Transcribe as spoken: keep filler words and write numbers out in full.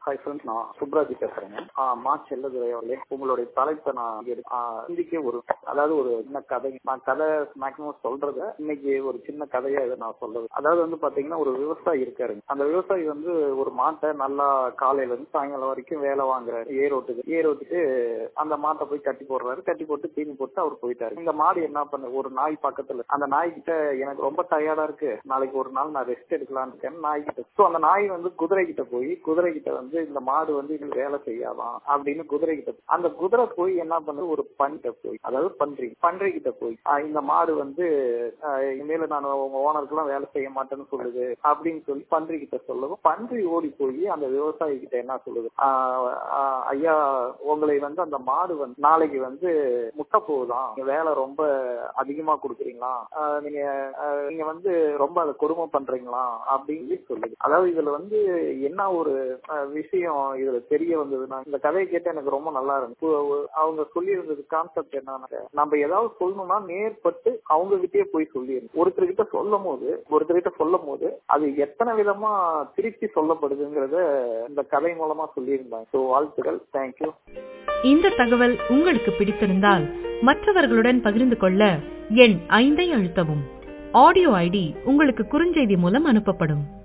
Hi friends, நான் சுப்ராஜி பேசுறேங்க. மா செல்லதுரை அவர்களே, உங்களுடைய தலைப்பை நான் இன்னைக்கு ஒரு அதாவது ஒரு சின்ன கதை, நான் கதை மேக்ஸிமம் சொல்றத இன்னைக்கு ஒரு சின்ன கதையா இதை நான் சொல்றது. அதாவது வந்து பாத்தீங்கன்னா, ஒரு விவசாயி இருக்காரு. அந்த விவசாயி வந்து ஒரு மாட்டை நல்லா காலையில இருந்து சாயங்காலம் வரைக்கும் வேலை வாங்குறாரு. ஏரோட்டுக்கு ஏரோட்டுக்கு அந்த மாட்டை போய் கட்டி போடுறாரு. கட்டி போட்டு தீனி போட்டு அவர் போயிட்டாரு. இந்த மாடு என்ன பண்ண, ஒரு நாய் பக்கத்துல, அந்த நாய் கிட்ட எனக்கு ரொம்ப டயர்டா இருக்கு, நாளைக்கு ஒரு நாள் நான் ரெஸ்ட் எடுக்கலான்னு இருக்கேன் நாய் கிட்ட. சோ அந்த நாய் வந்து குதிரை கிட்ட போய் குதிரை கிட்ட வந்து இந்த மாடு வந்து இன்னும் வேலை செய்யாதான் அப்படின்னு குதிரை கிட்ட, அந்த குதிரை போய் என்ன பண்ணுது, ஒரு பன்றிட்ட போய், அதாவது பன்றி பன்றி கிட்ட போய் இந்த மாடு வந்து இனிமேல நான் உங்க ஓனருக்கு எல்லாம் வேலை செய்ய மாட்டேன்னு சொல்லுது அப்படின்னு சொல்லி பன்றி கிட்ட சொல்லவும், பன்றி ஓடி போய் அந்த விவசாயி கிட்ட என்ன சொல்லுது, ஐயா உங்களை வந்து அந்த மாடு வந்து நாளைக்கு வந்து முட்டை போகுதான், வேலை ரொம்ப அதிகமா கொடுக்குறீங்களா, நீங்க நீங்க வந்து ரொம்ப அதை கொடுமை பண்றீங்களா அப்படின்னு சொல்லுது. அதாவது இதுல வந்து என்ன ஒரு விஷயம் இதுல தெரிய வந்ததுன்னா, இந்த கதையை கேட்டு எனக்கு ரொம்ப நல்லா இருந்துச்சு. அவங்க சொல்லி இருந்தது கான்செப்ட் என்னன்னா, நம்ம ஏதாவது சொல்லணும்னா நேர்பட்டு அவங்க கிட்டே போய் சொல்லிடணும். ஒருத்தர்கிட்ட சொல்லும் போது ஒருத்தர்கிட்ட சொல்லும் போது அது எத்தனை விதமா திருப்பி சொல்லப்படுதுங்கிறத இந்த கதை மூலமா சொல்லியிருந்தாங்க. ஸோ வாழ்த்துக்கள், தேங்க்யூ. இந்த தகவல் உங்களுக்கு பிடித்திருந்தால் மற்றவர்களுடன் பகிர்ந்து கொள்ள எண் ஐந்தை அழுத்தவும். ஆடியோ ஐடி உங்களுக்கு குறுஞ்செய்தி மூலம் அனுப்பப்படும்.